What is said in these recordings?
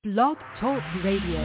Blog Talk Radio.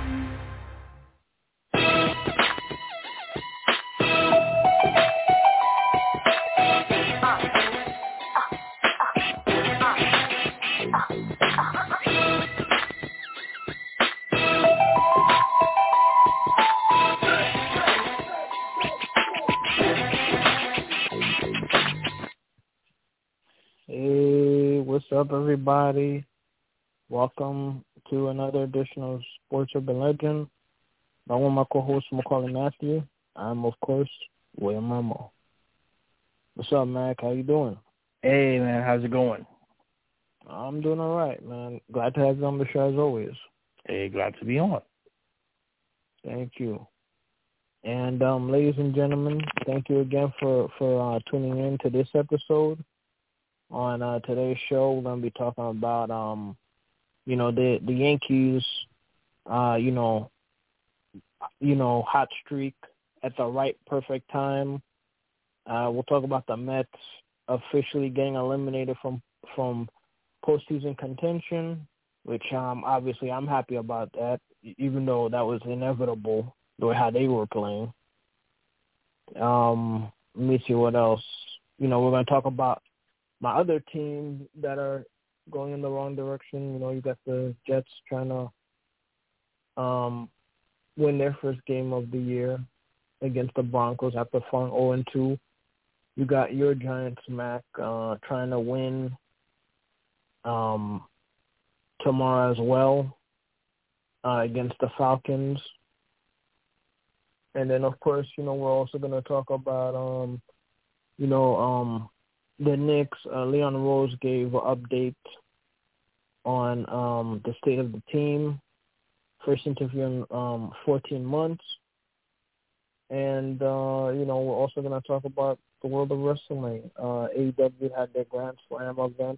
Hey, what's up, everybody? Welcome to another edition of Sports Urban Legend. I'm with my co-host, Macaulay Matthew. I'm, of course, William Mamo. What's up, Mac? How you doing? Hey, man. How's it going? I'm doing all right, man. Glad to have you on the show, as always. Hey, glad to be on. Thank you. And, ladies and gentlemen, thank you again for tuning in to this episode. On today's show, we're going to be talking about, the Yankees, hot streak at the right, perfect time. We'll talk about the Mets officially getting eliminated from postseason contention, which obviously I'm happy about that, even though that was inevitable, the way how they were playing. Let me see what else. We're going to talk about my other team that are going in the wrong direction. You got the Jets trying to win their first game of the year against the Broncos after falling 0-2. You got your Giants, Mac, trying to win tomorrow as well against the Falcons. And then, of course, we're also going to talk about, the Knicks. Leon Rose gave an update on the state of the team. First interview in 14 months. And, we're also going to talk about the world of wrestling. AEW had their Grand Slam event.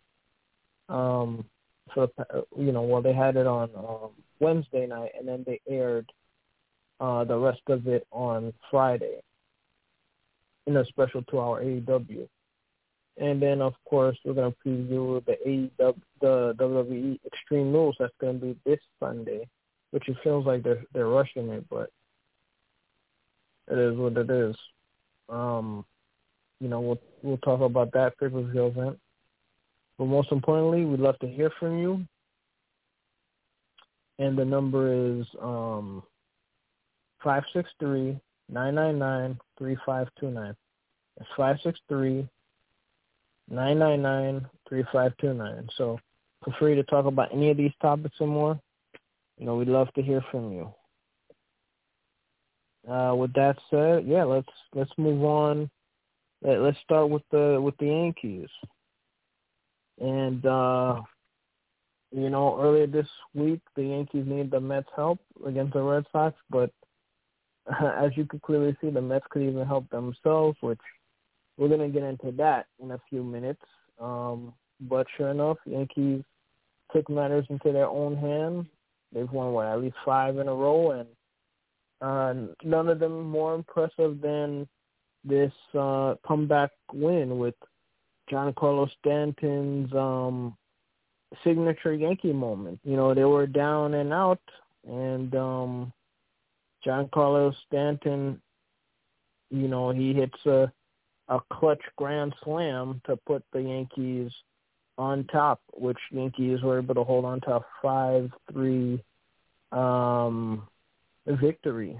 They had it on Wednesday night, and then they aired the rest of it on Friday in a special 2-hour AEW. And then, of course, we're going to preview the WWE Extreme Rules. That's going to be this Sunday, which it feels like they're rushing it, but it is what it is. We'll talk about that pay-per-view event. But most importantly, we'd love to hear from you. And the number is 563-999-3529. It's 563-999-3529. So feel free to talk about any of these topics and more. We'd love to hear from you. With that said, let's move on. Let's start with the Yankees. And earlier this week, the Yankees needed the Mets' help against the Red Sox, but as you could clearly see, the Mets could even help themselves, which we're going to get into that in a few minutes. But sure enough, Yankees took matters into their own hands. They've won, at least 5 in a row, and none of them more impressive than this comeback win with Giancarlo Stanton's signature Yankee moment. They were down and out, and Giancarlo Stanton, he hits a clutch grand slam to put the Yankees on top, which Yankees were able to hold on to a 5-3 victory.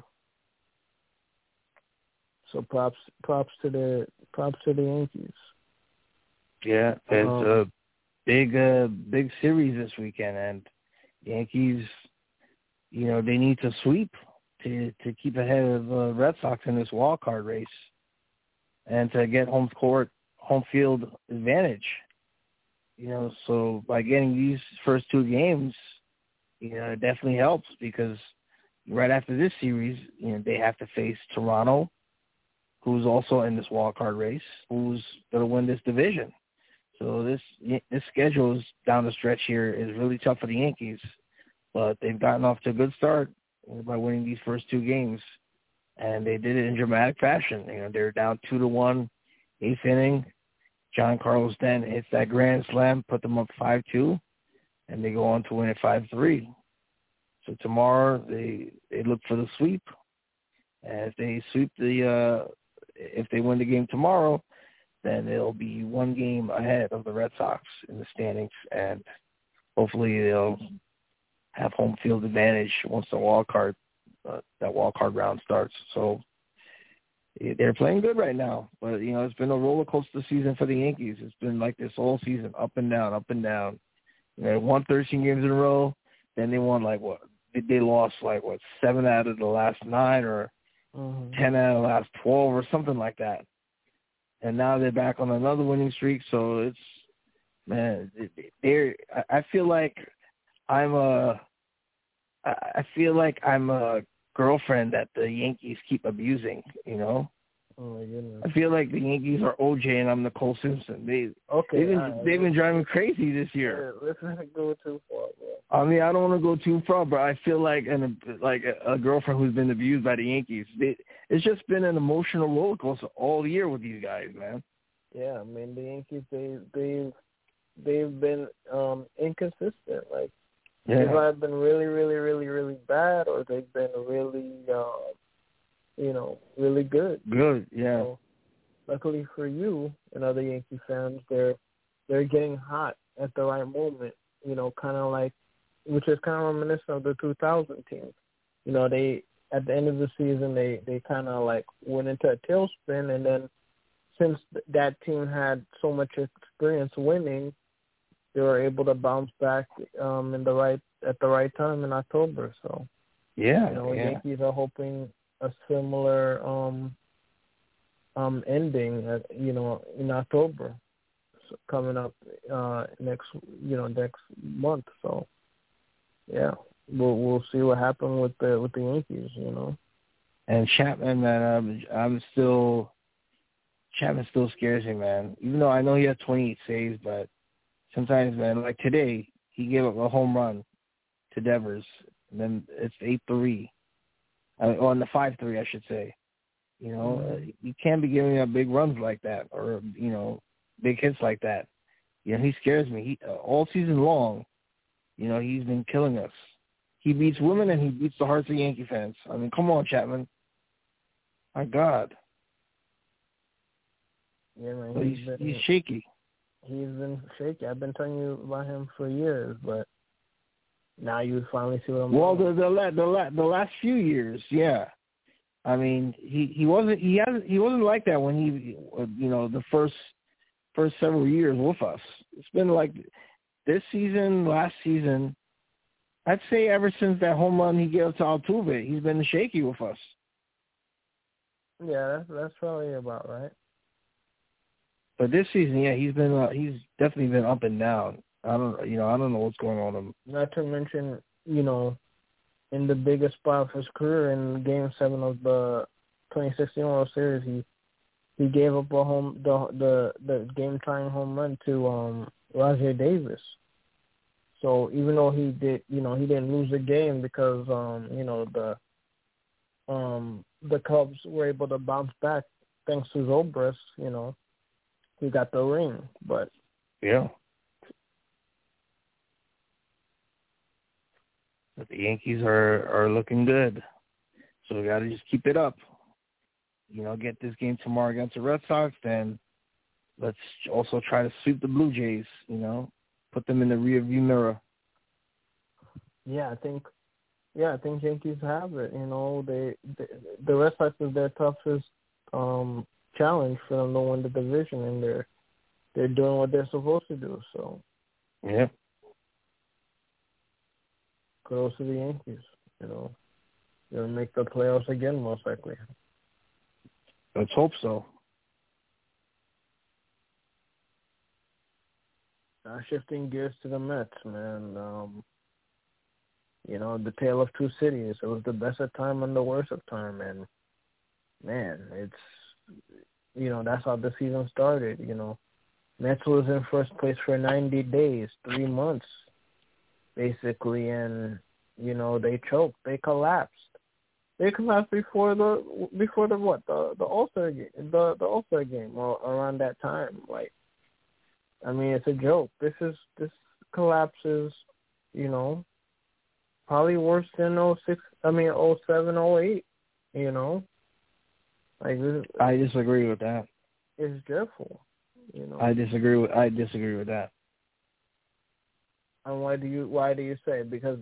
So props to the Yankees. Yeah, it's a big series this weekend, and Yankees, they need to sweep to keep ahead of the Red Sox in this wild card race, and to get home field advantage. So by getting these first 2 games, it definitely helps, because right after this series, they have to face Toronto, who's also in this wild card race, who's going to win this division. So this schedule is down the stretch here is really tough for the Yankees, but they've gotten off to a good start by winning these first 2 games, and they did it in dramatic fashion. They're down 2-1, 8th inning. Giancarlo Stanton hits that grand slam, put them up 5-2, and they go on to win it 5-3. So tomorrow they look for the sweep. And if they sweep if they win the game tomorrow, then it'll be one game ahead of the Red Sox in the standings, and hopefully they'll have home field advantage once the that wild card round starts. So they're playing good right now, but it's been a roller coaster season for the Yankees. It's been like this all season, up and down, up and down. They won 13 games in a row, then they won they lost 7 out of the last 9 or 10 out of the last 12 or something like that. And now they're back on another winning streak. So it's, man, I feel like I'm a girlfriend that the Yankees keep abusing, Oh my goodness. I feel like the Yankees are OJ and I'm Nicole Simpson. They've been driving me crazy this year. Let's not go too far, bro. I mean, I don't want to go too far, but I feel like a girlfriend who's been abused by the Yankees. It's just been an emotional roller coaster all year with these guys, man. Yeah, I mean the Yankees they've been inconsistent. They've either been really, really, really, really bad, or they've been really really good. Good, yeah. So, luckily for you and other Yankee fans, they're getting hot at the right moment. Kind of which is kind of reminiscent of the 2000 team. They at the end of the season they kind of went into a tailspin, and then since that team had so much experience winning, they were able to bounce back at the right time in October. So Yankees are hoping a similar ending in October, coming up next month. So we'll see what happens with the Yankees. And Chapman, man, Chapman still scares me, man. Even though I know he has 28 saves, but sometimes, man, like today, he gave up a home run to Devers, and then it's 8-3. On the 5-3, I should say. You can't be giving up big runs like that, or big hits like that. He scares me. All season long, he's been killing us. He beats women and he beats the hearts of Yankee fans. I mean, come on, Chapman. My God. Yeah, man. He's shaky. He's been shaky. I've been telling you about him for years, but now you finally see what I'm talking about. Well, the last few years, yeah. I mean, he wasn't like that when he the first several years with us. It's been like this season, last season. I'd say ever since that home run he gave to Altuve, he's been shaky with us. Yeah, that's probably about right. But this season, yeah, he's definitely been up and down. I don't know what's going on with him. Not to mention, in the biggest spot of his career in Game 7 of the 2016 World Series, he gave up the game-tying home run to Rajai Davis. So even though he didn't lose the game because the Cubs were able to bounce back thanks to Zobrist, he got the ring. But yeah. But the Yankees are looking good. So we got to just keep it up. Get this game tomorrow against the Red Sox, then let's also try to sweep the Blue Jays, put them in the rearview mirror. Yeah, I think Yankees have it. The Red Sox is their toughest challenge for them to win the division, and they're doing what they're supposed to do. So yeah. Kudos to the Yankees. They'll make the playoffs again, most likely. Let's hope so. Shifting gears to the Mets, man. The tale of two cities. It was the best of time and the worst of time, and man, it's that's how the season started. Mets was in first place for 90 days, 3 months. Basically, and they choked, they collapsed. They collapsed before the All-Star game, the All-Star game, or around that time. It's a joke. This collapse is, probably worse than '06. I mean '07, '08. You know, like I disagree with that. It's dreadful. You know. I disagree with that. And why do you say? Because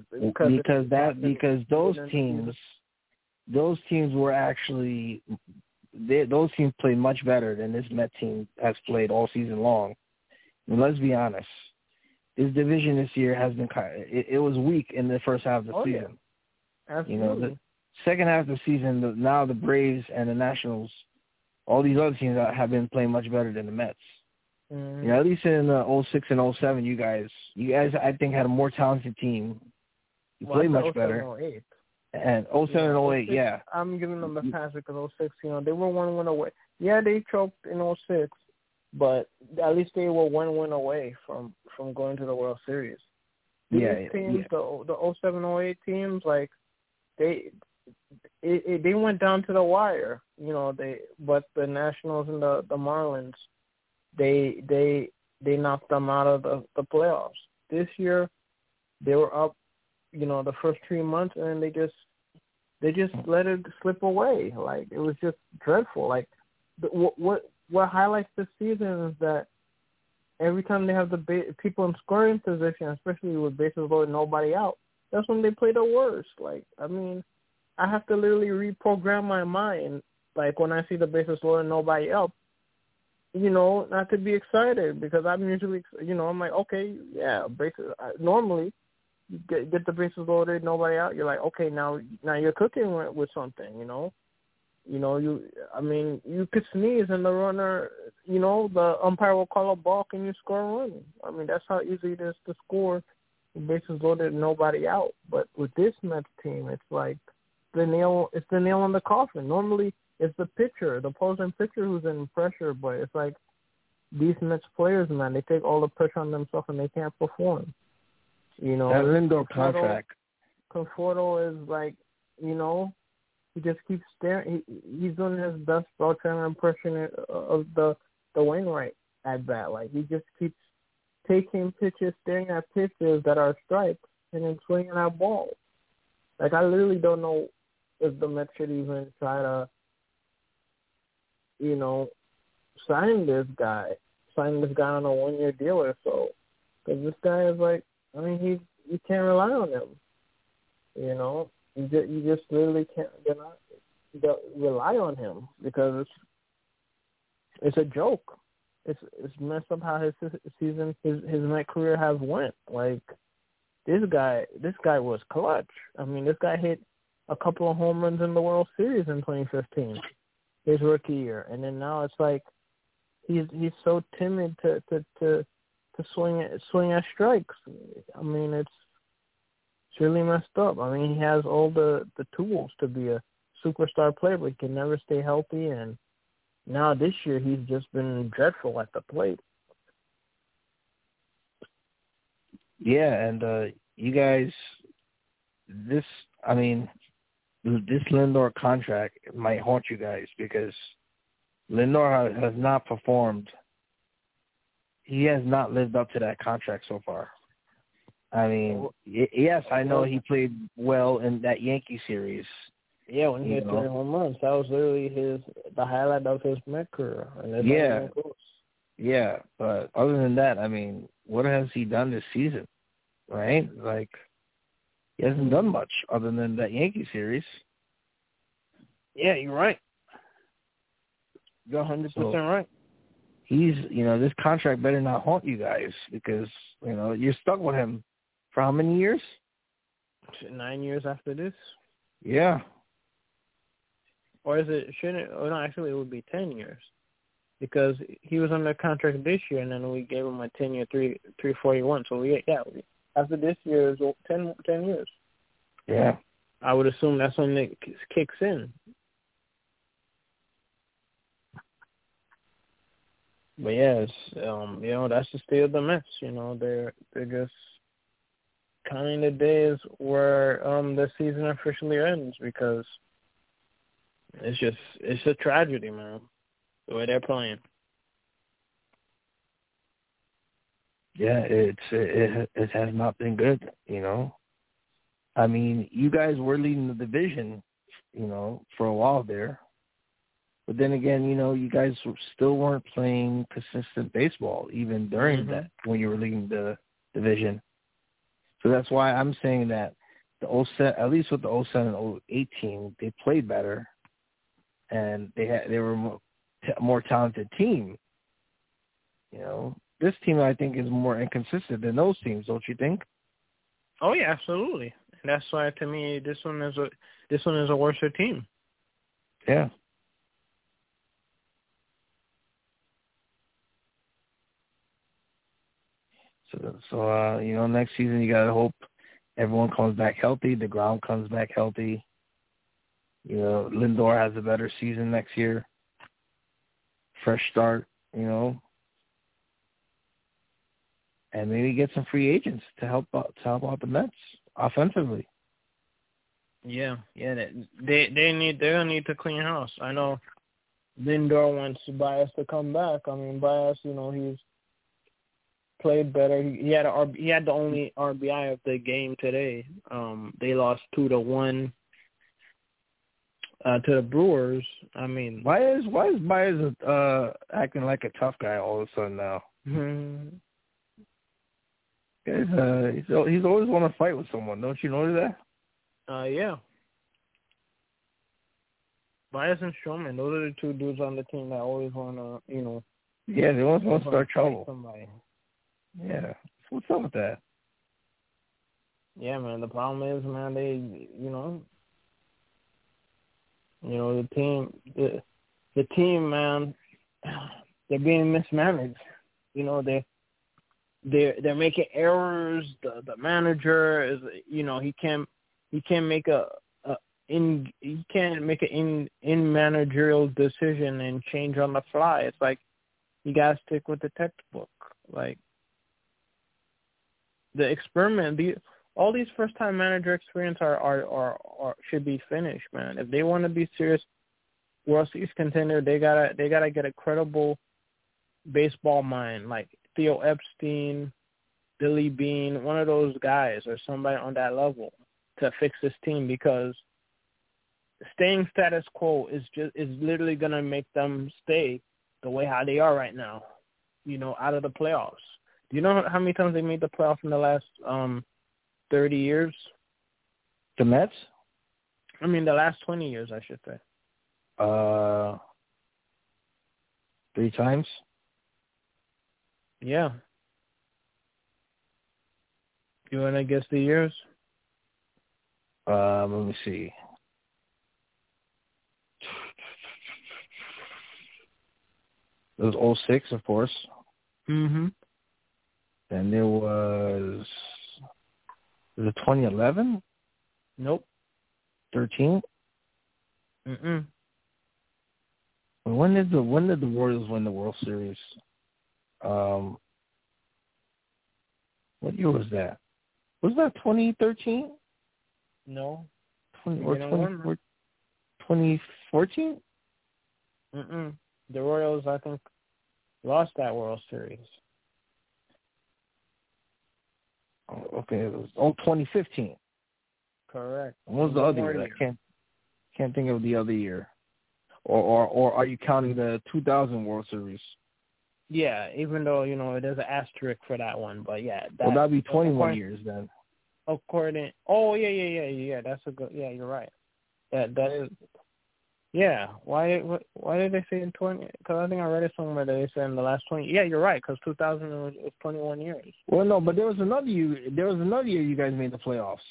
those teams were actually those teams played much better than this Met team has played all season long. And let's be honest, this division this year has been it was weak in the first half of the season. Yeah. Absolutely. You know, the second half of the season, now the Braves and the Nationals, all these other teams have been playing much better than the Mets. Mm-hmm. You know, at least in 06 and 07, you guys, I think, had a more talented team. You played much better. 08. And 07 and 08, yeah. I'm giving them the pass because 06, you know, they were 1 win away. Yeah, they choked in 06, but at least they were 1 win away from going to the World Series. These teams, the 07, 08 teams, like, they went down to the wire, you know. But the Nationals and the Marlins, they knocked them out of the playoffs. This year, they were up, you know, the first 3 months, and they just let it slip away. Like, it was just dreadful. Like, what highlights this season is that every time they have the people in scoring position, especially with bases loaded, nobody out, that's when they play the worst. Like, I mean, I have to literally reprogram my mind. Like, when I see the bases loaded, nobody out, you know, not to be excited, because I'm usually, you know, I'm like, okay, yeah, bases. Normally, you get the bases loaded, nobody out. You're like, okay, now you're cooking with something, you know. You know, you could sneeze and the runner, you know, the umpire will call a balk and you score a run. I mean, that's how easy it is to score, bases loaded, nobody out. But with this Mets team, it's like the nail in the coffin. Normally, it's the opposing pitcher who's in pressure, but it's like these Mets players, man, they take all the pressure on themselves and they can't perform. You know, that Lindor contract. Conforto is like, you know, he just keeps staring. He's doing his best Beltran impression of the Wainwright at bat. Like, he just keeps taking pitches, staring at pitches that are strikes, and then swinging at balls. Like, I literally don't know if the Mets should even try to, you know, sign this guy on a 1-year deal or so. Because this guy is like, I mean, you can't rely on him. You know, you just literally can't rely on him, because it's a joke. It's messed up how his season, his Met career has went. Like, this guy was clutch. I mean, this guy hit a couple of home runs in the World Series in 2015, his rookie year, and then now it's like he's so timid to swing at strikes. I mean, it's really messed up. I mean, he has all the tools to be a superstar player, but he can never stay healthy. And now this year, he's just been dreadful at the plate. Yeah, and you guys, this Lindor contract might haunt you guys, because Lindor has not performed. He has not lived up to that contract so far. I mean, yes, I know he played well in that Yankee series. Yeah, when he hit 3 home runs, that was literally the highlight of his Met career. And yeah, but other than that, I mean, what has he done this season? Right? Like, he hasn't done much other than that Yankee series. Yeah, you're right. You're 100% right. He's, you know, this contract better not haunt you guys, because, you know, you're stuck with him for how many years? 9 years after this. Yeah. Or no, actually it would be 10 years, because he was under contract this year, and then we gave him a 10-year, $341. So after this year is 10 years. Yeah. I would assume that's when it kicks in. But yeah, it's, you know, that's the state of the Mets. You know, they're just counting the days where the season officially ends, because it's a tragedy, man, the way they're playing. Yeah, it has not been good, you know. I mean, you guys were leading the division, for a while there. But then again, you guys still weren't playing consistent baseball even during that when you were leading the division. So that's why I'm saying that at least with the 07-08 team, they played better, and they were a more talented team. This team I think is more inconsistent than those teams, don't you think? Oh yeah, absolutely. And that's why to me this one is a worse team. Yeah. So next season you gotta hope everyone comes back healthy. DeGrom comes back healthy. Lindor has a better season next year. Fresh start. And maybe get some free agents to help out the Mets offensively. Yeah. They're gonna need to clean house. I know Lindor wants Baez to come back. I mean, Baez, he's played better. He had the only RBI of the game today. They lost 2-1 to the Brewers. I mean, why is Baez acting like a tough guy all of a sudden now? Guys, he's always want to fight with someone. Don't you know that? Yeah. Baez and Stroman, those are the two dudes on the team that always want to, Yeah, they always want to start trouble. Somebody. Yeah. What's up with that? Yeah, man. The problem is, man, they, the team, man, they're being mismanaged. They're making errors. The manager is, he can't make an in managerial decision and change on the fly. It's like you gotta stick with the textbook. Like the experiment, all these first time manager experience are should be finished, man. If they want to be serious World Series contender, they gotta get a credible baseball mind like Theo Epstein, Billy Beane, one of those guys or somebody on that level to fix this team, because staying status quo is literally gonna make them stay the way how they are right now, out of the playoffs. Do you know how many times they made the playoffs in the last 30 years? The Mets? I mean, the last 20 years, I should say. 3 times? Yeah. You want to guess the years? Let me see. It was 06, of course. Mm-hmm. Then there was it 2011? Nope. 13? Mm-mm. When did the Royals win the World Series? What year was that? Was that 2013? No. 2014? Mm-mm. The Royals, I think, lost that World Series. Oh, okay, it was 2015. Correct. What was the other year? I can't think of the other year. Or are you counting the 2000 World Series? Yeah, even though, there's an asterisk for that one, but yeah. Well, that'd be 21 years then. Yeah, that's a good, you're right. That is, yeah. Why did they say in 20? Because I think I read it somewhere that they said in the last 20. Yeah, you're right, because 2000 was 21 years. Well, no, but there was another year you guys made the playoffs.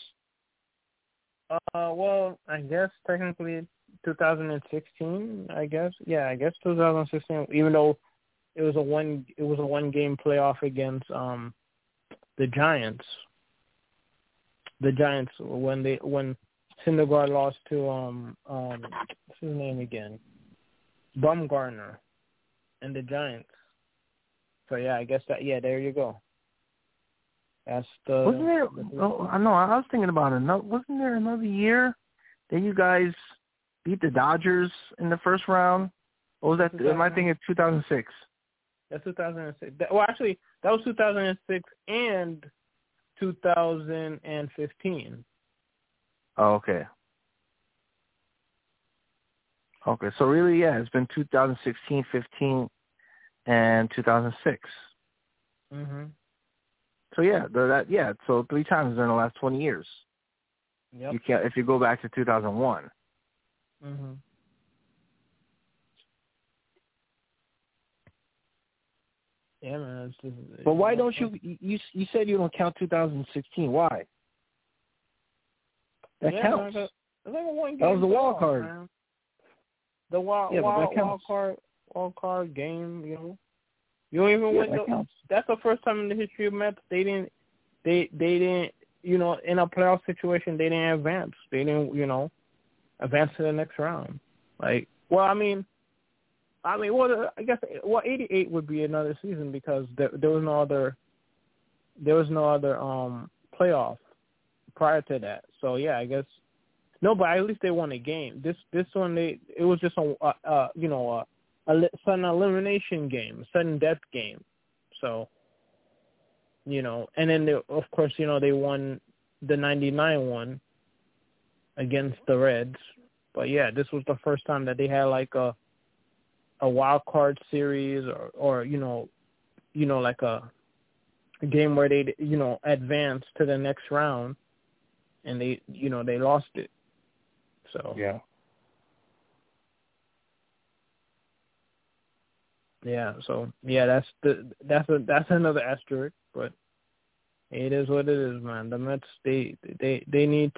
Well, I guess technically 2016, I guess. Yeah, I guess 2016, even though it was a one game playoff against the Giants. The Giants when Syndergaard lost to what's his name again? Bumgarner and the Giants. So yeah, I guess there you go. That's the. Wasn't there? I know. I was thinking about it. Wasn't there another year that you guys beat the Dodgers in the first round? Or was that? Am I thinking 2006? That's 2006. Well, actually, that was 2006 and 2015. Oh, okay. Okay, so really, yeah, it's been 2016, 15, and 2006. Mhm. So so 3 times in the last 20 years. Yep. You can't if you go back to 2001. Mhm. Yeah, man. It's just, But why don't you said you don't count 2016? Why? That counts. It's like a one game. That was the wild card. Man. The wild card game. You know, you don't even win. That's the first time in the history of Mets they didn't. You know, in a playoff situation, they didn't advance. They didn't, you know, advance to the next round. Like, well, I guess 88 would be another season because there was no other playoff prior to that. So yeah, I guess no, but at least they won a game. This one it was just a sudden elimination game, sudden death game. So, you know, and then of course, you know, they won the 99 one against the Reds. But yeah, this was the first time that they had like a wild card series or you know like a game where they, you know, advanced to the next round and they lost it. So yeah. Yeah, so yeah, that's another asterisk, but it is what it is, man. The Mets they need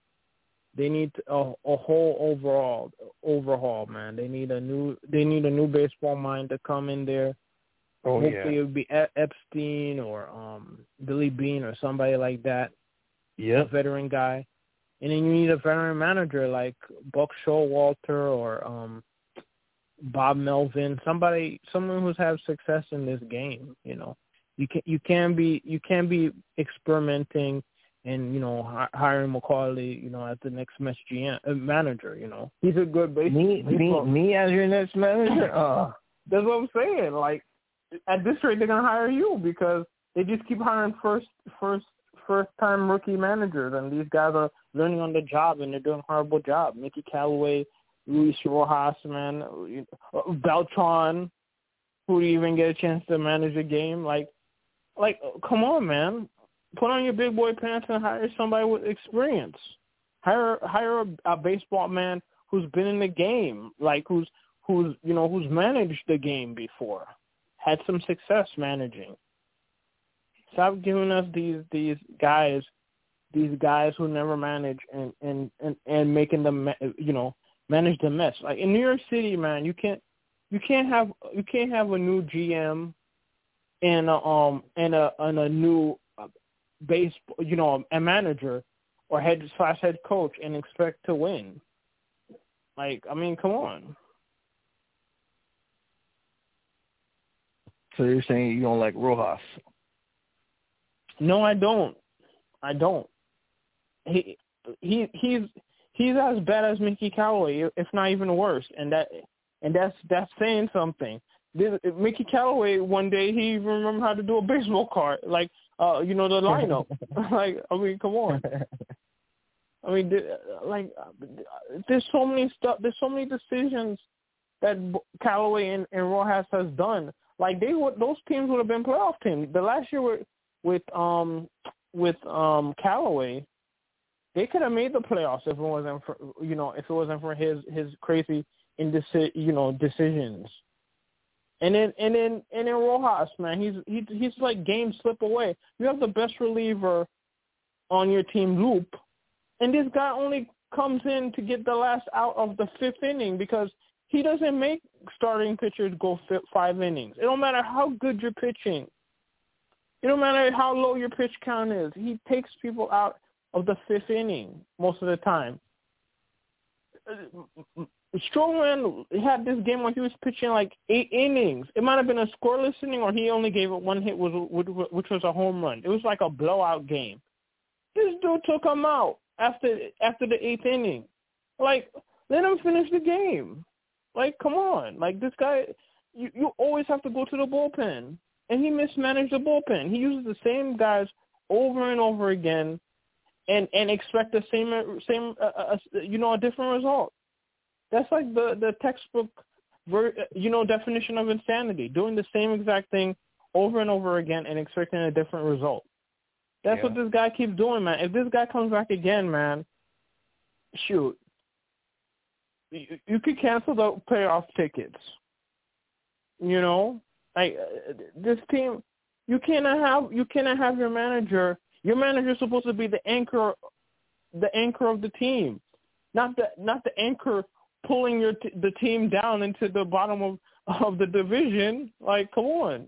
a whole overhaul, man. They need a new baseball mind to come in there. Oh, Hopefully it would be Epstein or Billy Bean or somebody like that. Yeah, a veteran guy, and then you need a veteran manager like Buck Showalter or Bob Melvin, someone who's had success in this game. You know, you can't be experimenting and, you know, hiring McCauley, you know, as the next Mets GM manager. You know, he's a good baseball. Me as your next manager. That's what I'm saying. Like, at this rate, they're gonna hire you because they just keep hiring first time rookie managers, and these guys are learning on the job and they're doing a horrible job. Mickey Callaway, Luis Rojas, man, Beltran, who didn't even get a chance to manage a game. Like, come on, man. Put on your big boy pants and hire somebody with experience. Hire a baseball man who's been in the game, like who's managed the game before, had some success managing. Stop giving us these guys who never manage and making them, you know, manage the mess. Like in New York City, man, you can't have a new GM and a new baseball, you know, a manager or head coach and expect to win. Like, I mean, come on. So you're saying you don't like Rojas? No, I don't. He's as bad as Mickey Callaway, if not even worse, and that's saying something. Mickey Callaway, one day he even remembered how to do a baseball card, like you know, the lineup. Like, I mean, come on. I mean, like, there's so many decisions that Callaway and Rojas has done. Like, those teams would have been playoff teams. The last year with Callaway, they could have made the playoffs if it wasn't for his crazy decisions. And then Rojas, man, he's like game slip away. You have the best reliever on your team, Loop, and this guy only comes in to get the last out of the fifth inning because he doesn't make starting pitchers go 5 innings. It don't matter how good you're pitching. It don't matter how low your pitch count is. He takes people out of the fifth inning most of the time. Stroman had this game where he was pitching like 8 innings. It might have been a scoreless inning, or he only gave it one hit, which was a home run. It was like a blowout game. This dude took him out after the 8th inning. Like, let him finish the game. Like, come on. Like, this guy, you always have to go to the bullpen. And he mismanaged the bullpen. He uses the same guys over and over again. and expect the same a different result. That's like the textbook definition of insanity, doing the same exact thing over and over again and expecting a different result. That's what this guy keeps doing, man. If this guy comes back again, man, shoot, you could cancel the playoff tickets. Like this team, you cannot have your manager. Your manager is supposed to be the anchor of the team, not the anchor pulling the team down into the bottom of the division. Like, come on.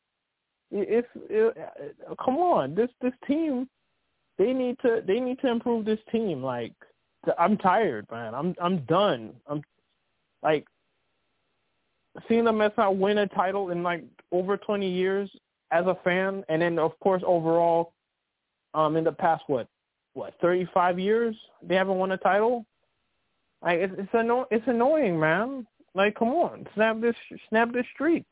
Come on. This team, they need to improve this team. Like, I'm tired, man. I'm done. I'm like seeing the Mets not win a title in like over 20 years as a fan, and then of course overall, in the past 35 years they haven't won a title. Like it's annoying, man. Like, come on, snap this streak.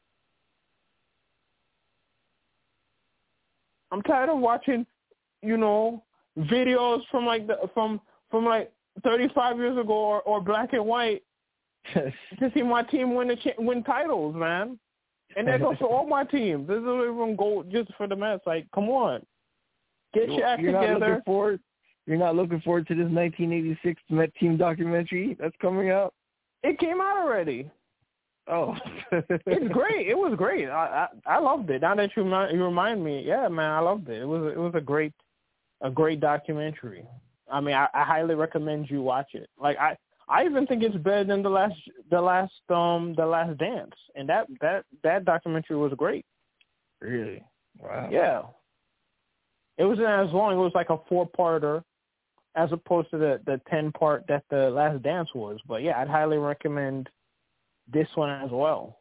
I'm tired of watching, videos from like from 35 years ago or black and white to see my team win titles, man. And that goes for all my teams. This doesn't even go just for the Mets. Like, come on, get your act together. You're not looking forward to this 1986 Met team documentary that's coming out? It came out already. Oh, it's great. It was great. I loved it. Now that you remind me, yeah, man, I loved it. It was a great documentary. I mean, I highly recommend you watch it. Like I even think it's better than the last Dance, and that documentary was great. Really? Wow. Yeah. It wasn't as long. It was like a 4-parter, as opposed to the 10-part that the Last Dance was. But yeah, I'd highly recommend this one as well.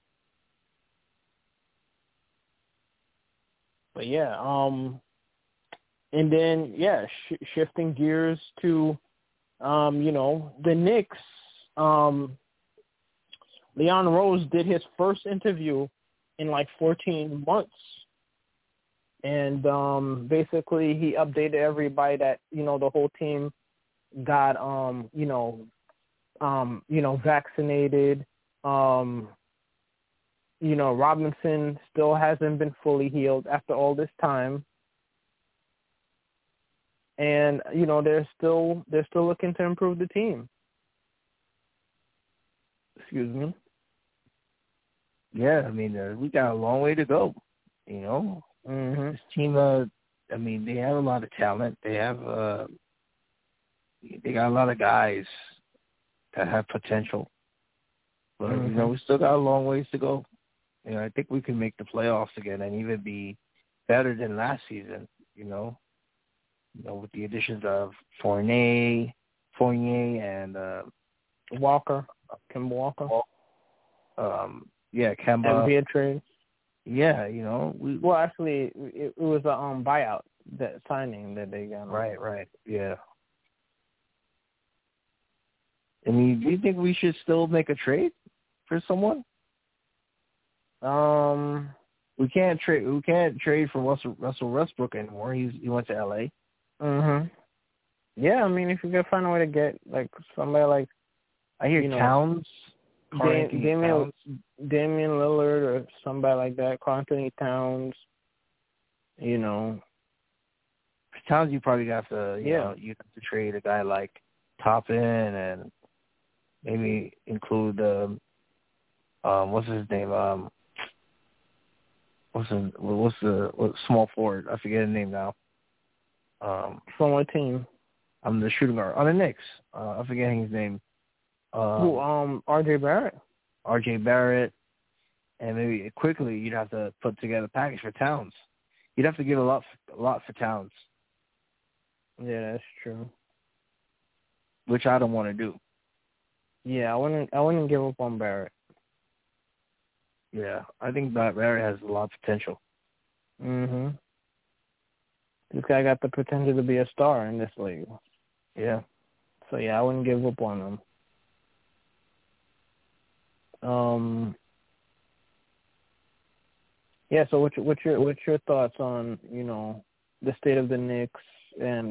But yeah, and then shifting gears to, the Knicks. Leon Rose did his first interview in like 14 months. And basically he updated everybody that, the whole team got, vaccinated. Robinson still hasn't been fully healed after all this time. And, they're still looking to improve the team. Excuse me. Yeah, I mean, we got a long way to go, Mm-hmm. This team, they have a lot of talent. They have, they got a lot of guys that have potential. But, we still got a long ways to go. I think we can make the playoffs again and even be better than last season, with the additions of Fournier and Walker, Kemba Walker. Kemba. And Beatrice. Yeah, actually, it was a buyout, that signing that they got. Right, yeah. I mean, do you think we should still make a trade for someone? We can't trade for Russell Westbrook anymore. He went to LA. Mhm. Yeah, I mean, if you can find a way to get like somebody like, I hear Towns. Damian Lillard or somebody like that, Karl-Anthony Towns, For Towns, you probably have to, you have to trade a guy like Toppin and maybe include, what's his name? What's the small forward? I forget his name now. From what team? I'm the shooting guard on the Knicks. I'm forgetting his name. R.J. Barrett? R.J. Barrett. And maybe quickly you'd have to put together a package for Towns. You'd have to give a lot for Towns. Yeah, that's true. Which I don't want to do. Yeah, I wouldn't give up on Barrett. Yeah, I think Barrett has a lot of potential. Mhm. This guy got the potential to be a star in this league. Yeah. So yeah, I wouldn't give up on him. Yeah. So what's your thoughts on the state of the Knicks and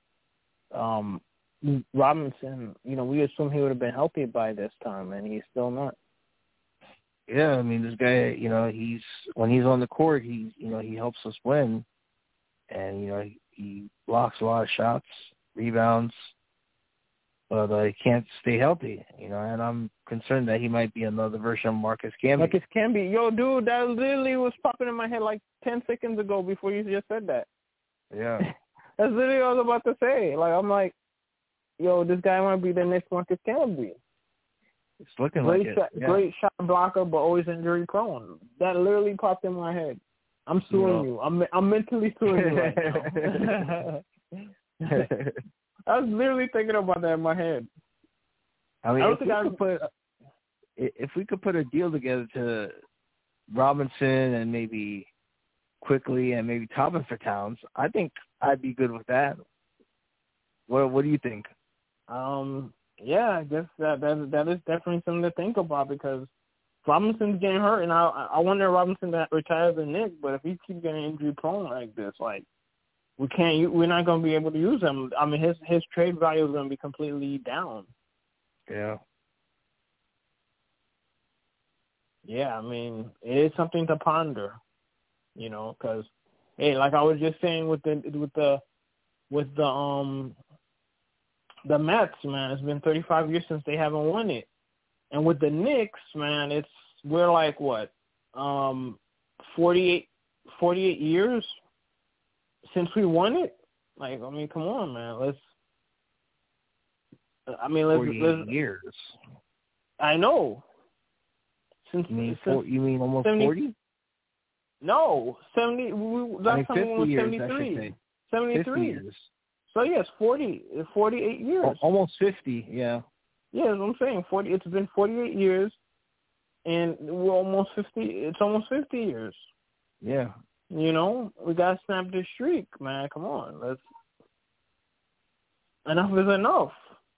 Robinson, we assumed he would have been healthy by this time, and he's still not. Yeah, I mean, this guy, when he's on the court, he helps us win, and he blocks a lot of shots, rebounds, but he can't stay healthy, and I'm concerned that he might be another version of Marcus Camby. Marcus Camby, yo, dude, that literally was popping in my head like 10 seconds ago before you just said that. Yeah. That's literally what I was about to say. Like, I'm like, yo, this guy might be the next Marcus Camby. It's looking like it. Great shot blocker, but always injury prone. That literally popped in my head. I'm suing you. I'm mentally suing you right now. I was literally thinking about that in my head. I mean, if we could put a deal together to Robinson and maybe Quickly and maybe Toppin for Towns, I think I'd be good with that. What do you think? Yeah, I guess that is definitely something to think about because Robinson's getting hurt, and I wonder if Robinson retires the Knicks. But if he keeps getting injury prone like this, like we're not going to be able to use him. I mean, his trade value is going to be completely down. Yeah. Yeah, I mean, it is something to ponder, because hey, like I was just saying with the Mets, man, it's been 35 years since they haven't won it. And with the Knicks, man, we're like what? 48 years since we won it? Like, I mean, come on, man. Let's 48 years. I know. You mean almost 40? No, 70. Last time we won 73. 73. 50 years. So, yes, 48 years. Almost 50, yeah. Yeah, that's what I'm saying. It's been 48 years, and we're almost 50. It's almost 50 years. Yeah. We got to snap this streak, man. Come on. Enough is enough.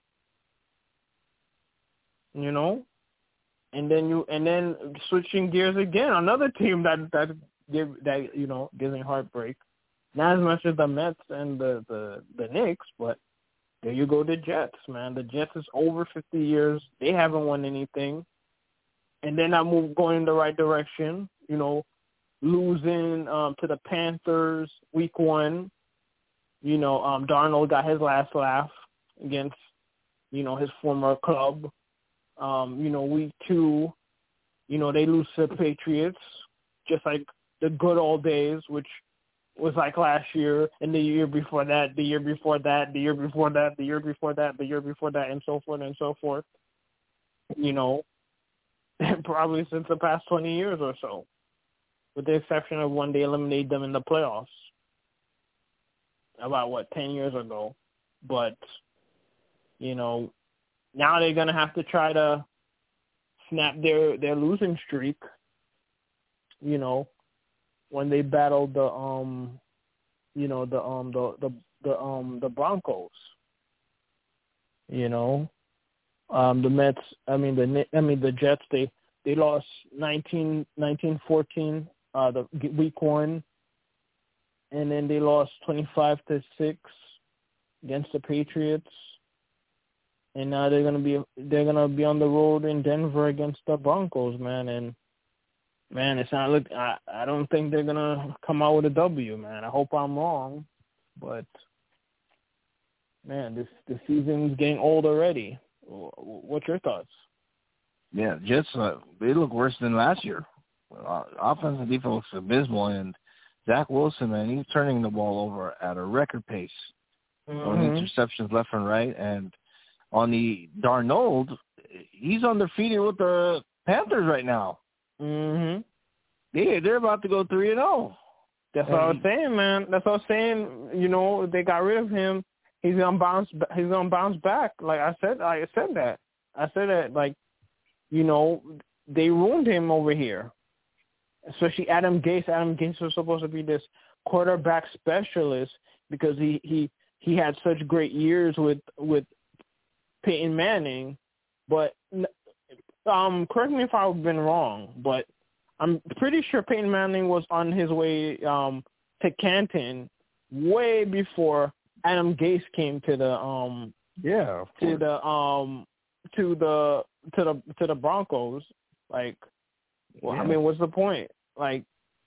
And then switching gears again, another team that gives me heartbreak. Not as much as the Mets and the Knicks, but there you go, the Jets, man. The Jets is over 50 years. They haven't won anything. And they're not going in the right direction, losing to the Panthers week 1. Darnold got his last laugh against, his former club. Week 2, they lose to the Patriots, just like the good old days, which was like last year and the year before that, the year before that, the year before that, the year before that, the year before that, and so forth and so forth. Probably since the past 20 years or so, with the exception of when they eliminated them in the playoffs about, 10 years ago. But, now they're going to have to try to snap their losing streak, when they battled the Broncos. The Mets, the Jets, they lost 19-14 the week 1, and then they lost 25-6 against the Patriots. And now they're gonna be on the road in Denver against the Broncos, man. And man, it's not look. I don't think they're gonna come out with a W, man. I hope I'm wrong, but man, this season's getting old already. What's your thoughts? Yeah, Jets, they look worse than last year. Offense and defense looks abysmal, and Zach Wilson, man, he's turning the ball over at a record pace. Throwing interceptions left and right, and on the Darnold, he's undefeated with the Panthers right now. Mm-hmm. They're about to go 3-0. That's what I was saying, man. That's what I was saying. They got rid of him. He's gonna bounce. He's gonna bounce back. Like I said that. Like, they ruined him over here. Especially Adam Gase. Adam Gase was supposed to be this quarterback specialist because he had such great years with Peyton Manning, but correct me if I've been wrong, but I'm pretty sure Peyton Manning was on his way to Canton way before Adam Gase came to the to the Broncos. Like, well, I mean, what's the point? Like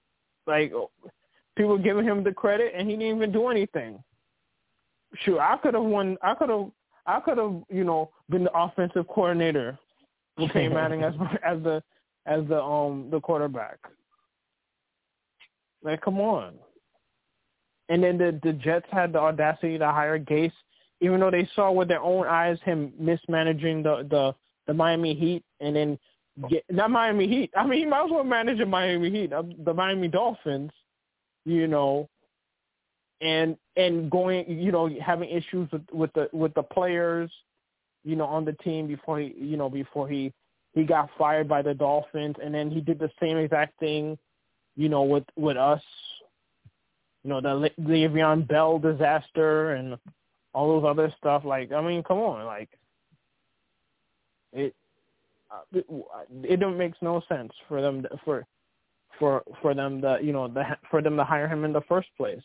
people giving him the credit, and he didn't even do anything. Sure, I could have won. I could have, been the offensive coordinator with Peyton Manning as the quarterback. Like, come on. And then the Jets had the audacity to hire Gase, even though they saw with their own eyes him mismanaging the Miami Heat, and then not Miami Heat. I mean, he might as well manage the Miami Heat, the Miami Dolphins, and going, having issues with the players, on the team before he got fired by the Dolphins, and then he did the same exact thing, with us. The Le'Veon Bell disaster and all those other stuff. Like, I mean, come on, like it don't make no sense for them for them to hire him in the first place.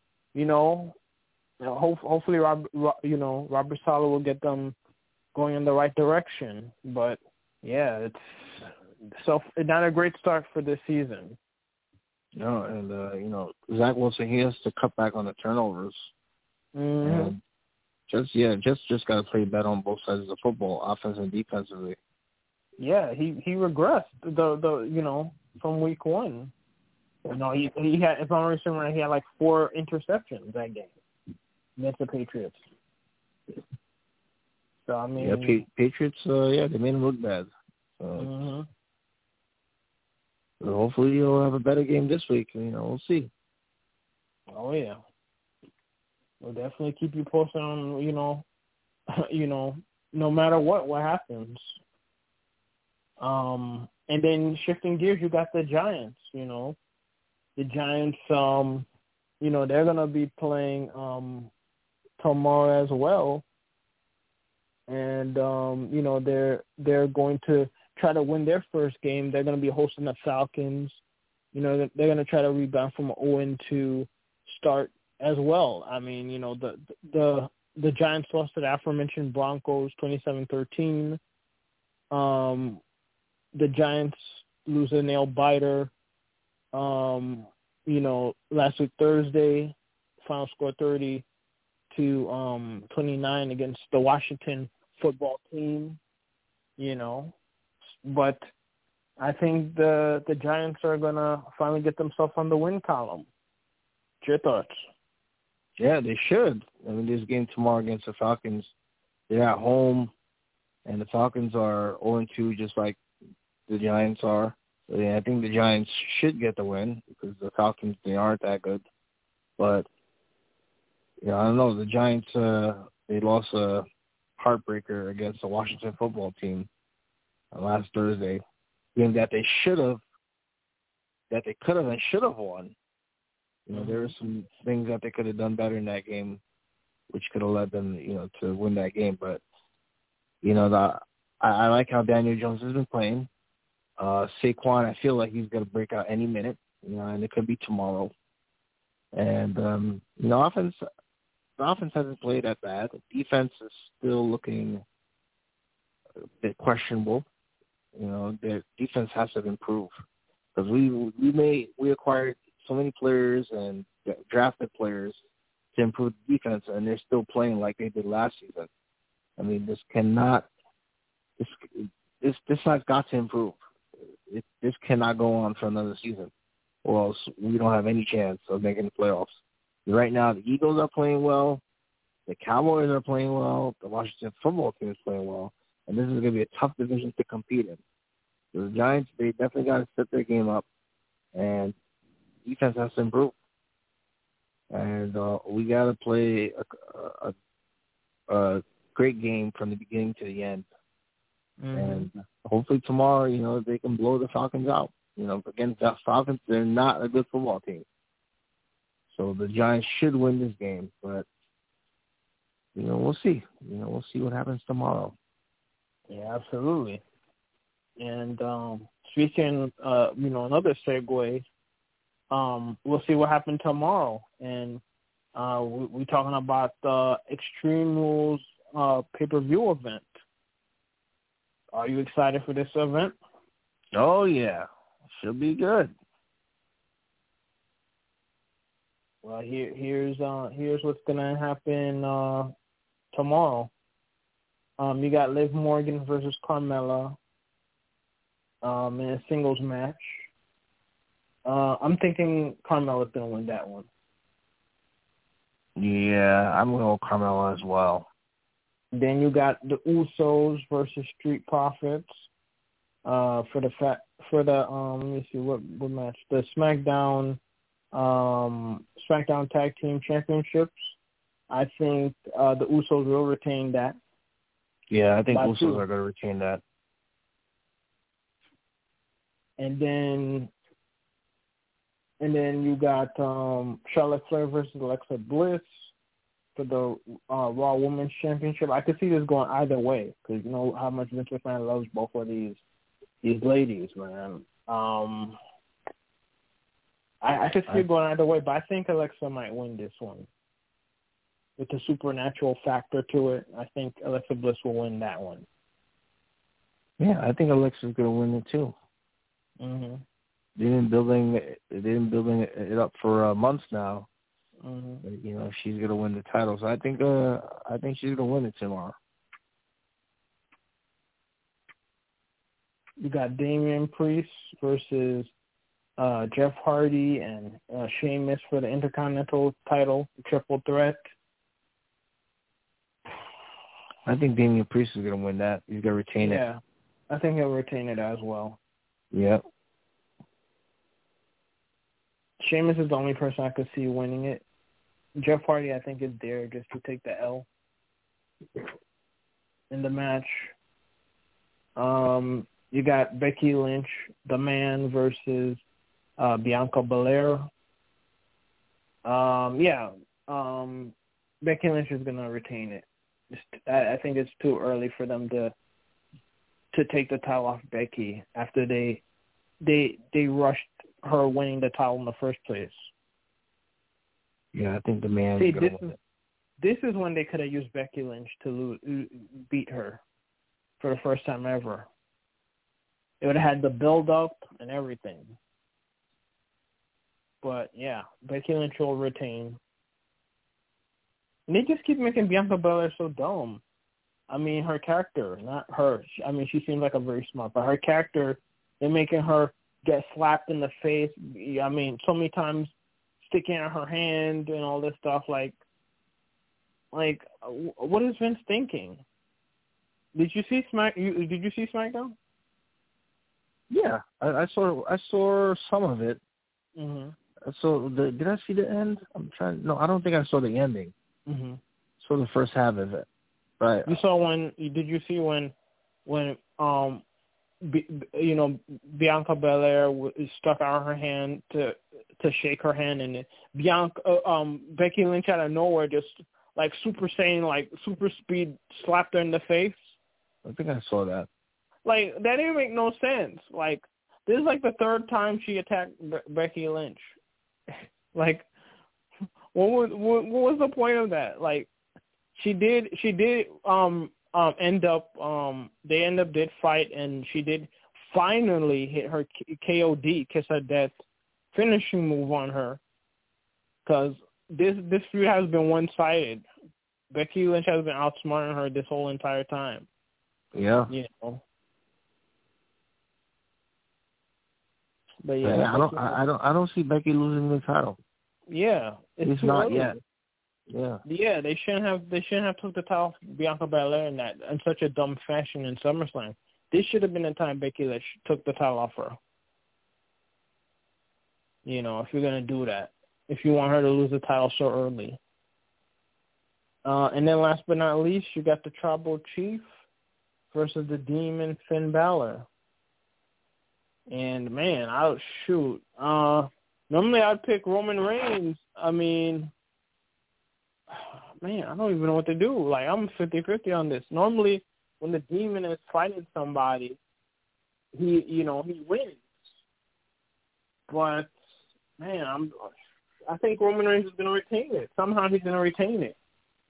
Hopefully Robert Saleh will get them going in the right direction. But yeah, it's not a great start for this season. No, and Zach Wilson, he has to cut back on the turnovers. Mm-hmm. And just got to play better on both sides of the football, offense and defensively. Yeah, he regressed from week one. He had, if I'm remembering, he had like 4 interceptions that game against the Patriots. So I mean, Patriots, they made him look bad. Mm-hmm. So hopefully he'll have a better game this week. We'll see. Oh yeah, we'll definitely keep you posted on no matter what happens. And then shifting gears, you got the Giants. The Giants. They're gonna be playing tomorrow as well, and they're going to try to win their first game. They're going to be hosting the Falcons. They're going to try to rebound from an 0-2 start as well. I mean, the Giants lost to the aforementioned Broncos 27-13. The Giants lose a nail biter. Last week Thursday, final score 30-29 against the Washington football team. But I think the Giants are going to finally get themselves on the win column. What's your thoughts? Yeah, they should. I mean, this game tomorrow against the Falcons, they're at home, and the Falcons are 0-2 just like the Giants are. So, I think the Giants should get the win because the Falcons, they aren't that good. But, I don't know. The Giants, they lost a heartbreaker against the Washington football team last Thursday, game that they could have and should have won. There were some things that they could have done better in that game, which could have led them, to win that game. But, I like how Daniel Jones has been playing. Saquon, I feel like he's going to break out any minute, and it could be tomorrow. And, the offense hasn't played that bad. The defense is still looking a bit questionable. Their defense has to improve because we acquired so many players and drafted players to improve the defense, and they're still playing like they did last season. I mean, this has got to improve. This cannot go on for another season, or else we don't have any chance of making the playoffs. Right now, the Eagles are playing well, the Cowboys are playing well, the Washington football team is playing well, and this is going to be a tough division to compete in. So the Giants, they definitely got to set their game up, and defense has to improve. And we got to play a great game from the beginning to the end. Mm-hmm. And hopefully tomorrow, they can blow the Falcons out. Against the Falcons, they're not a good football team. So the Giants should win this game, but, we'll see. We'll see what happens tomorrow. Yeah, absolutely. And speaking, another segue, we'll see what happens tomorrow. And We talking about the Extreme Rules pay-per-view event. Are you excited for this event? Oh yeah, should be good. Well, here's what's gonna happen tomorrow. You got Liv Morgan versus Carmella in a singles match. I'm thinking Carmella's gonna win that one. Yeah, I'm going to go with Carmella as well. Then you got the Usos versus Street Profits for the let me see what match, the SmackDown Tag Team Championships. I think the Usos will retain that. Yeah, I think Usos are going to retain that. And then you got Charlotte Flair versus Alexa Bliss for the Raw Women's Championship. I could see this going either way because you know how much Vince McMahon loves both of these ladies, man. I could see it going either way, but I think Alexa might win this one. With the supernatural factor to it, I think Alexa Bliss will win that one. Yeah, I think Alexa's going to win it too. Mm-hmm. They've been building it up for months now. Mm-hmm. You know, she's going to win the title, so I think she's going to win it tomorrow. You got Damian Priest versus Jeff Hardy and Sheamus for the Intercontinental title, triple threat. I think Damian Priest is going to win that. He's going to retain it. Yeah, I think he'll retain it as well. Yep. Sheamus is the only person I could see winning it. Jeff Hardy, I think, is there just to take the L in the match. You got Becky Lynch, the Man, versus Bianca Belair. Becky Lynch is going to retain it. I think it's too early for them to take the title off Becky after they rushed her winning the title in the first place. Yeah, I think the Man is going to win it. This is when they could have used Becky Lynch to beat her for the first time ever. It would have had the build-up and everything. But, yeah, Becky Lynch will retain. And they just keep making Bianca Belair so dumb. I mean, her character, not her. I mean, she seems like a very smart, but her character, they're making her get slapped in the face. I mean, so many times sticking out her hand and all this stuff. Like, what is Vince thinking? Did you see SmackDown? Yeah, I saw some of it. Mm-hmm. Did I see the end? No, I don't think I saw the ending. Mm-hmm. Saw the first half of it. Right. You saw did you see when Bianca Belair stuck out her hand to shake her hand, and Becky Lynch out of nowhere just like Super Saiyan, like super speed slapped her in the face? I think I saw that. Like, that didn't make no sense. Like, this is like the third time she attacked Becky Lynch. Like, what was the point of that? Like, she did did fight, and she did finally hit her KOD, Kiss of Death, finishing move on her. Because this feud has been one-sided. Becky Lynch has been outsmarting her this whole entire time. Yeah. You know. But yeah, I don't see Becky losing the title. Yeah, it's not yet. Yeah. Yeah, they shouldn't have took the title off Bianca Belair in such a dumb fashion in SummerSlam. This should have been the time Becky Lynch took the title off her. You know, if you're gonna do that, if you want her to lose the title so early. And then last but not least, you got the Tribal Chief versus the Demon Finn Balor. And man, normally I'd pick Roman Reigns. I mean, man, I don't even know what to do. Like, I'm 50-50 on this. Normally, when the Demon is fighting somebody, he wins. But man, I think Roman Reigns is going to retain it. Somehow he's going to retain it.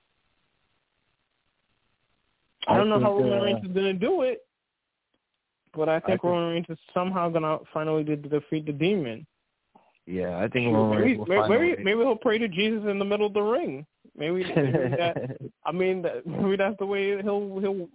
I don't know how Roman Reigns is going to do it, but I think Roman Reigns is somehow going to finally defeat the Demon. Yeah, I think Roman Reigns will finally. Maybe he'll pray to Jesus in the middle of the ring. Maybe that. I mean, maybe that's the way he'll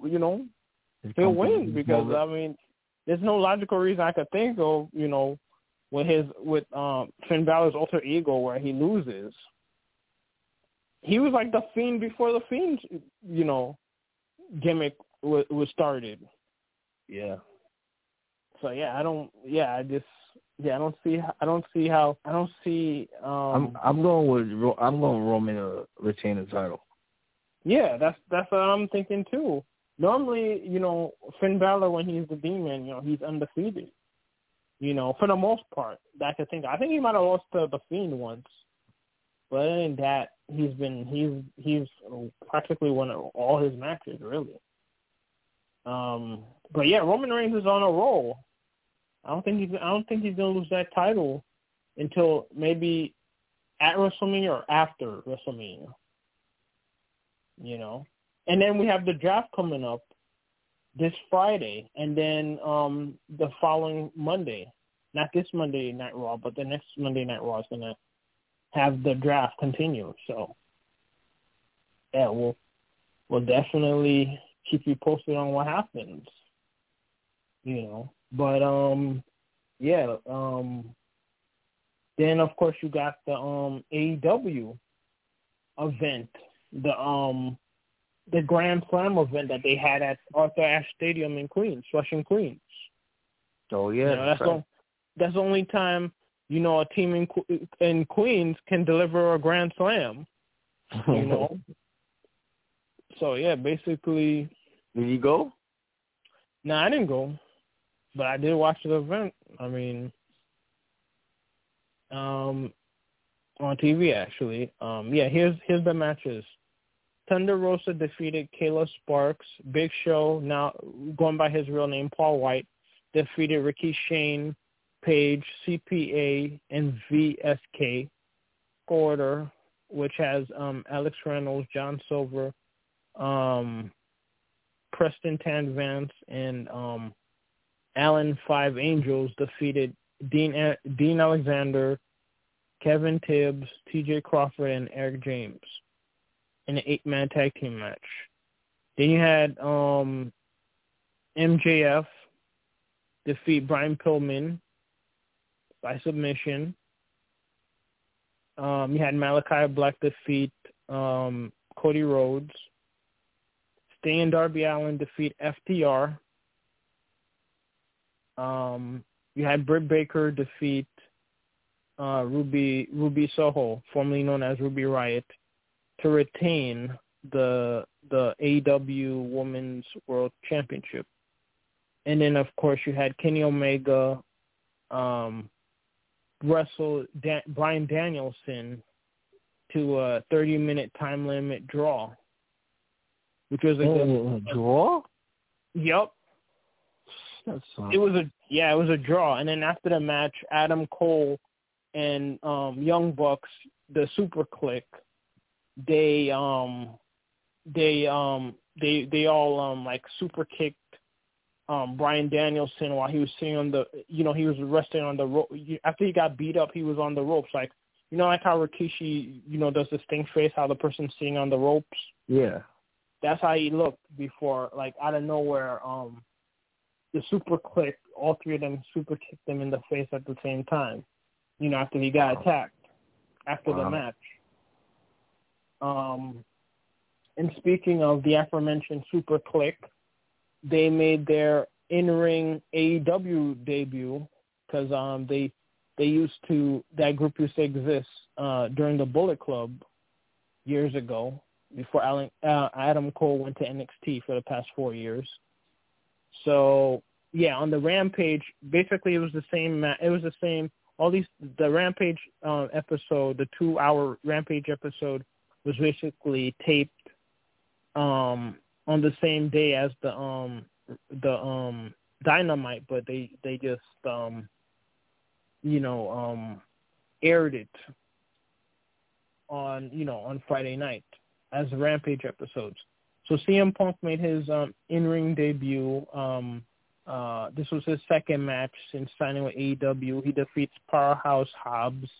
win, because I mean, there's no logical reason I could think of, with Finn Balor's alter ego where he loses. He was like the Fiend before the Fiend, gimmick was started. Yeah. So I don't see how. I'm going with Roman to retain the title. Yeah, that's what I'm thinking too. Normally, Finn Balor, when he's the Demon, he's undefeated. For the most part, that I could think. I think he might have lost to the Fiend once, but other than that, he's practically won all his matches, really. But yeah, Roman Reigns is on a roll. I don't think he's gonna lose that title until maybe at WrestleMania or after WrestleMania. And then we have the draft coming up this Friday, and then the following Monday, not this Monday Night Raw, but the next Monday Night Raw is gonna have the draft continue. So yeah, we'll definitely keep you posted on what happens. But then of course you got the AEW event, the Grand Slam event that they had at Arthur Ashe Stadium in Queens, Flushing, Queens. Oh yeah, that's the only time a team in Queens can deliver a Grand Slam. So yeah, basically. Did you go? No, I didn't go, but I did watch the event. I mean, on TV actually. Here's the matches. Thunder Rosa defeated Kayla Sparks. Big Show, now going by his real name, Paul White, defeated Ricky Shane, Page, CPA, and VSK. Order, which has Alex Reynolds, John Silver, Preston Tan Vance, and Allen Five Angels defeated Dean Alexander, Kevin Tibbs, TJ Crawford, and Eric James in an 8-man tag team match. Then you had MJF defeat Brian Pillman by submission. You had Malachi Black defeat Cody Rhodes. Sting and Darby Allin defeat FTR. You had Britt Baker defeat Ruby Soho, formerly known as Ruby Riott, to retain the AEW Women's World Championship. And then, of course, you had Kenny Omega wrestle Bryan Danielson to a 30-minute time limit draw, which was a draw. Yep. It was a draw. And then after the match, Adam Cole and Young Bucks, the Super Clique, they all like super kicked Bryan Danielson while he was sitting on the, he was resting on the rope. After he got beat up, he was on the ropes, like, like how Rikishi, does this thing face, how the person's sitting on the ropes. Yeah. That's how he looked before, like, out of nowhere, the Super Clique, all three of them super kicked him in the face at the same time, after he got attacked after the match. And speaking of the aforementioned Super Clique, they made their in-ring AEW debut because that group used to exist during the Bullet Club years ago before Adam Cole went to NXT for the past 4 years. So yeah, on the Rampage, basically it was the same. The Rampage episode, the 2-hour Rampage episode, was basically taped on the same day as the Dynamite, but they just aired it on Friday night as Rampage episodes. So CM Punk made his in-ring debut. This was his second match since signing with AEW. He defeats Powerhouse Hobbs.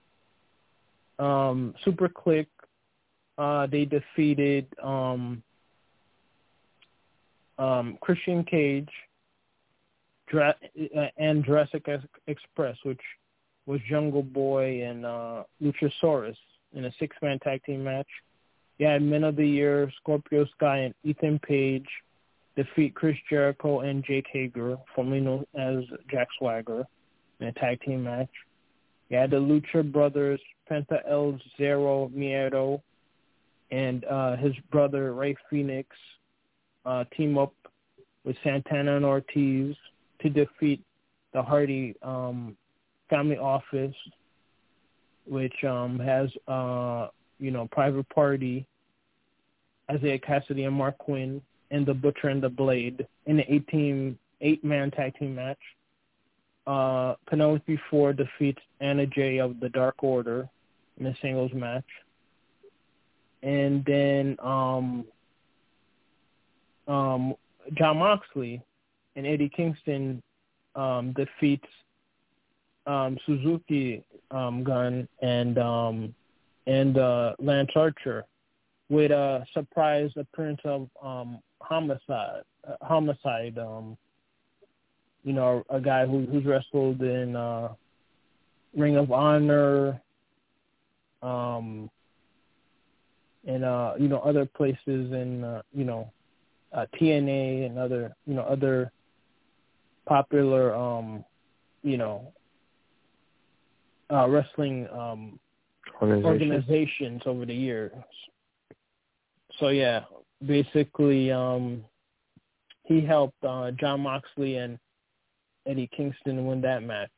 Super Click, they defeated Christian Cage and Jurassic Express, which was Jungle Boy and Luchasaurus in a 6-man tag team match. You had Men of the Year, Scorpio Sky and Ethan Page defeat Chris Jericho and Jake Hager, formerly known as Jack Swagger, in a tag team match. You had the Lucha Brothers, Penta El Zero Miedo, and his brother Rey Fenix team up with Santana and Ortiz to defeat the Hardy Family Office, which has Private Party, Isaiah Cassidy and Mark Quinn, and the Butcher and the Blade in an 8-man tag team match. Penelope Ford defeats Anna Jay of the Dark Order in a singles match. And then Jon Moxley and Eddie Kingston defeats Suzuki Gun and Lance Archer with a surprise appearance of Homicide, a guy who's wrestled in Ring of Honor, and other places in TNA and other popular wrestling organizations over the years. So yeah, basically he helped Jon Moxley and Eddie Kingston win that match.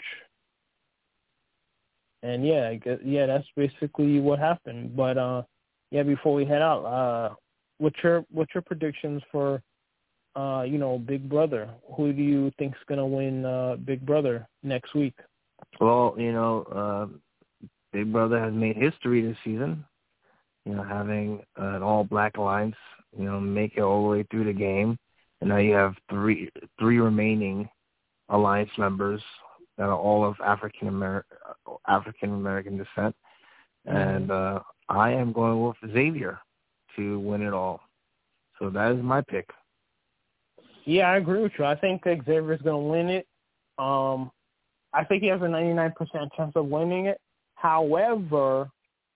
And that's basically what happened. But before we head out, what's your predictions for Big Brother? Who do you think's gonna win Big Brother next week? Well, Big Brother has made history this season. Having an all-black alliance, make it all the way through the game, and now you have three remaining alliance members that are all of African American descent, and I am going with Xavier to win it all. So that is my pick. Yeah, I agree with you. I think Xavier's going to win it. I think he has a 99% chance of winning it. However,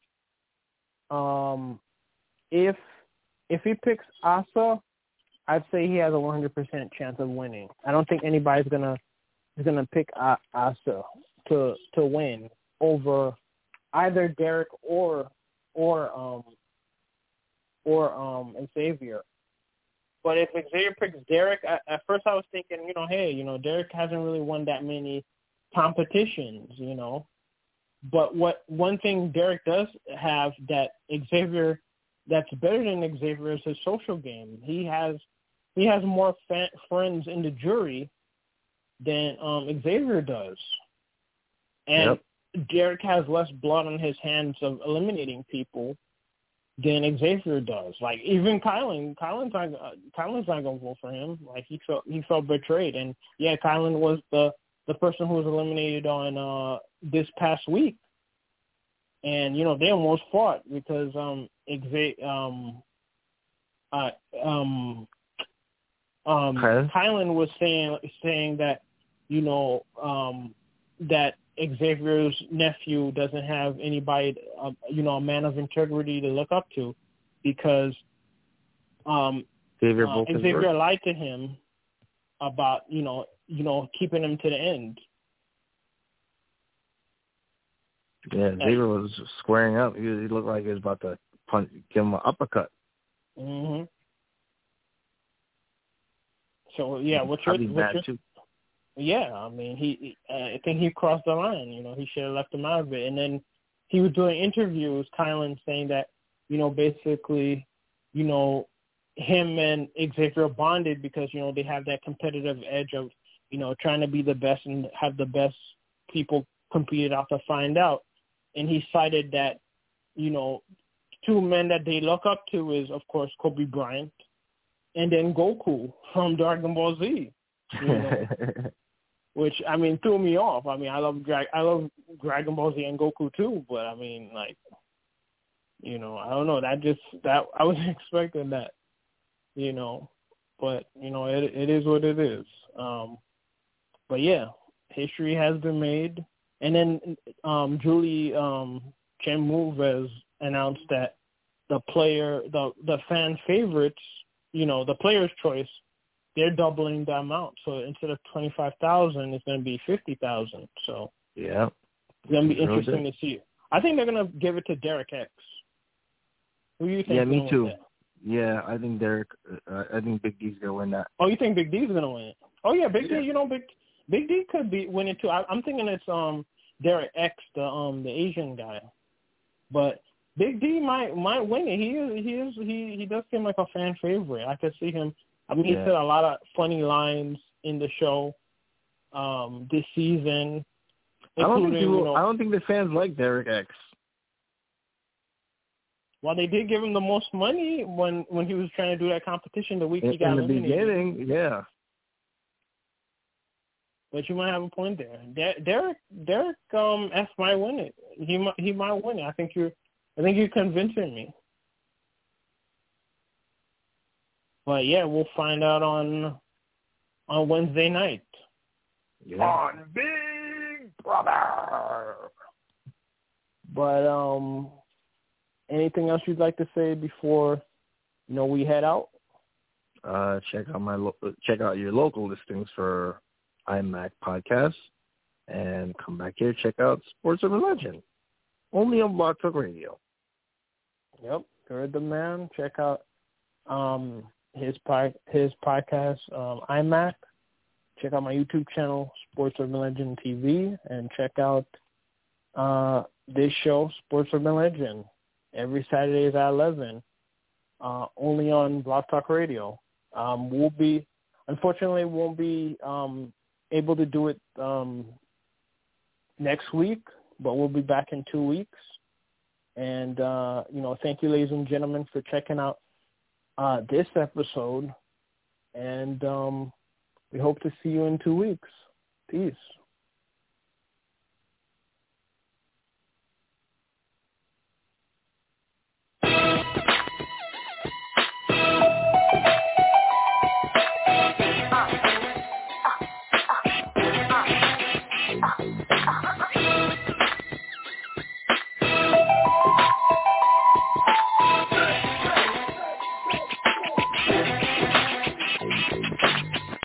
if he picks Asa, I'd say he has a 100% chance of winning. I don't think anybody's gonna pick Asa to win over either Derek or Xavier. But if Xavier picks Derek, at first I was thinking, Derek hasn't really won that many competitions, But one thing Derek does have that Xavier that's better than Xavier is his social game. He has more friends in the jury than Xavier does, and Derek has less blood on his hands of eliminating people than Xavier does. Like even Kylan, Kylan's not gonna vote for him. Like he felt betrayed, and Kylan was the person who was eliminated on this past week. And they almost fought because Kylan was saying that that Xavier's nephew doesn't have anybody a man of integrity to look up to because Xavier lied to him about keeping him to the end. Yeah, Xavier was squaring up. He looked like he was about to give him an uppercut. Mhm. So what's your too. Yeah, I mean I think he crossed the line. He should have left him out of it. And then he was doing interviews, Kylan, saying that basically him and Xavier bonded because they have that competitive edge of trying to be the best and have the best people competed out to find out. And he cited that two men that they look up to is, of course, Kobe Bryant and then Goku from Dragon Ball Z, which, threw me off. I love Dragon Ball Z and Goku too, but I don't know. That I wasn't expecting that, but, it is what it is. But yeah, history has been made. And then Julie Chen-Moufez announced that the fan favorites, the player's choice, they're doubling the amount. So instead of 25,000, it's going to be 50,000. So yeah, it's going to be interesting to see. I think they're going to give it to Derek X. Who do you think? Yeah, me too. Yeah, I think Big D's going to win that. Oh, you think Big D's going to win it? Oh yeah, Big D. Big D could be winning too. I'm thinking it's Derek X, the Asian guy, but Big D might win it. He does seem like a fan favorite. I could see him. He said a lot of funny lines in the show this season. I don't think the fans like Derek X. Well, they did give him the most money when he was trying to do that competition the week he got eliminated. In the beginning, yeah. But you might have a point there. Derek F might win it. He might win it. I think you're convincing me. But yeah, we'll find out on Wednesday night. Yeah. On Big Brother. But anything else you'd like to say before we head out? Check out your local listings for iMac Podcast, and come back here, check out Sports Urban Legend, only on Blog Talk Radio. Yep, heard the man. Check out his podcast, iMac. Check out my YouTube channel, Sports Urban Legend TV, and check out this show, Sports Urban Legend, every Saturday at 11, only on Blog Talk Radio. Unfortunately, won't be able to do it next week, but we'll be back in 2 weeks. And, thank you, ladies and gentlemen, for checking out this episode. And we hope to see you in 2 weeks. Peace.